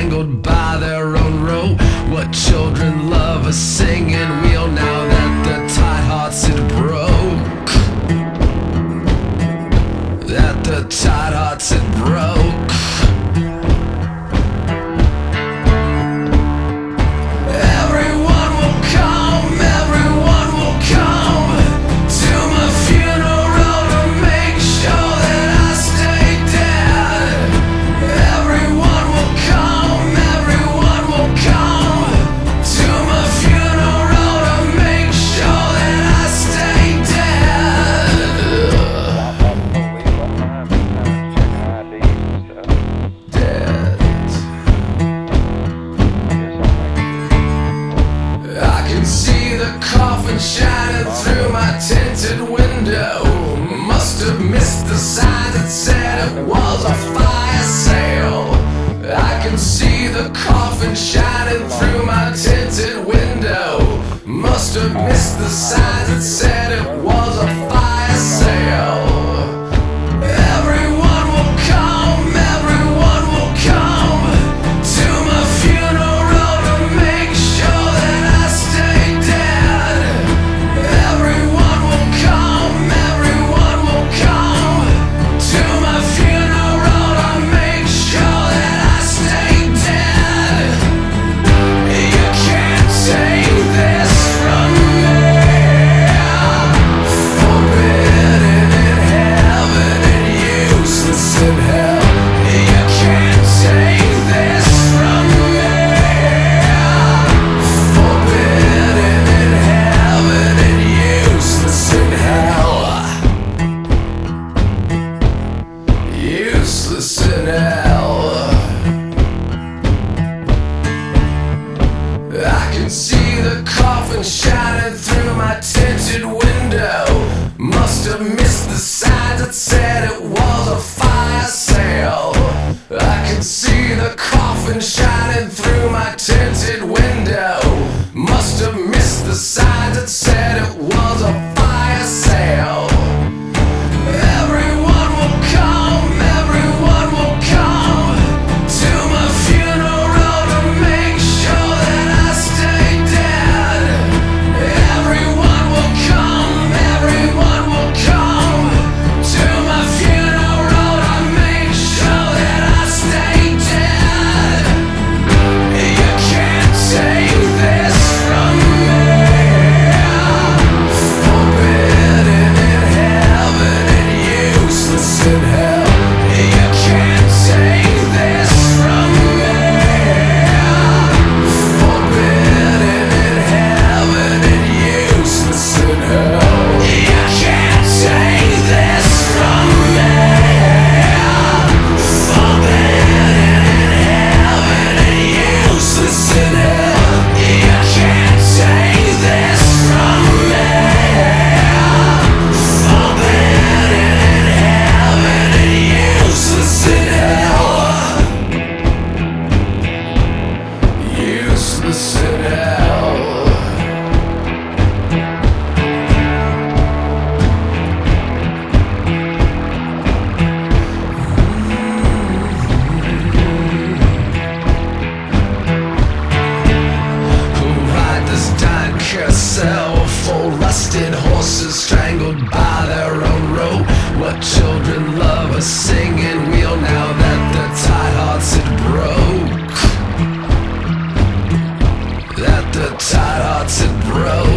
strangled by their own rope. What children love a singing wheel now that the tight hearts had broke. That the tight hearts had broke. Shining through my tinted window. Must have missed the sign that said it was a fire sale. I can see the coffin shining through my tinted window. Must have missed the sign that said it was a fire sale. Everyone will come, everyone will come to my funeral to make sure that I stay dead. Everyone will come to my funeral to make sure that I stay dead. You can't take this from me. Forbidden in heaven and useless in hell. You can't take this from me. Forbidden in heaven and useless in hell. Useless in hell. I can see the coffin shining through my tinted window. Must have missed the sign that said it was a fire sale. I can see the coffin shining through my tinted window. Must have missed the sign that said it was a fire sale. Everyone will come to my funeral to make sure that I stay dead. Everyone will come to my funeral to make sure that I stay dead. You can't take this from me. Forbidden in heaven and useless in hell. You can't take this from me. Forbidden in heaven and useless in hell. You can't take this from me. Forbidden in heaven and useless in hell. You can't take this from me. Forbidden in heaven and useless in hell. Useless in hell. Who ride this dying carousel full rusted horses strangled by their own rope? What children love a singing wheel now that the tight hearts had broke. That the tight hearts had broke.